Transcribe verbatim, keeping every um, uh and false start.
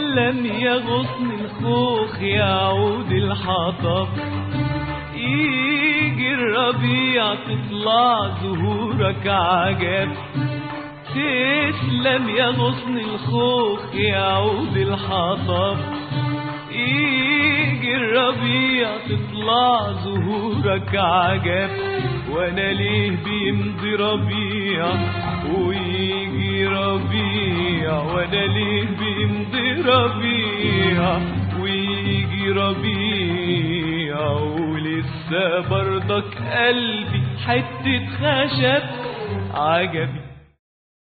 تسلم يا غصن الخوخ يا عود الحطب، يجي الربيع تطلع زهورك عجب. تسلم يا غصن الخوخ يا عود الحطب، يجي الربيع تطلع زهورك عجب. وانا ليه بيمضي ربيع ويجي ربيع، وانا ليه بيمضي ربيع ويجي ربيع، ولسه برضك قلبي حتة خشب عجبي.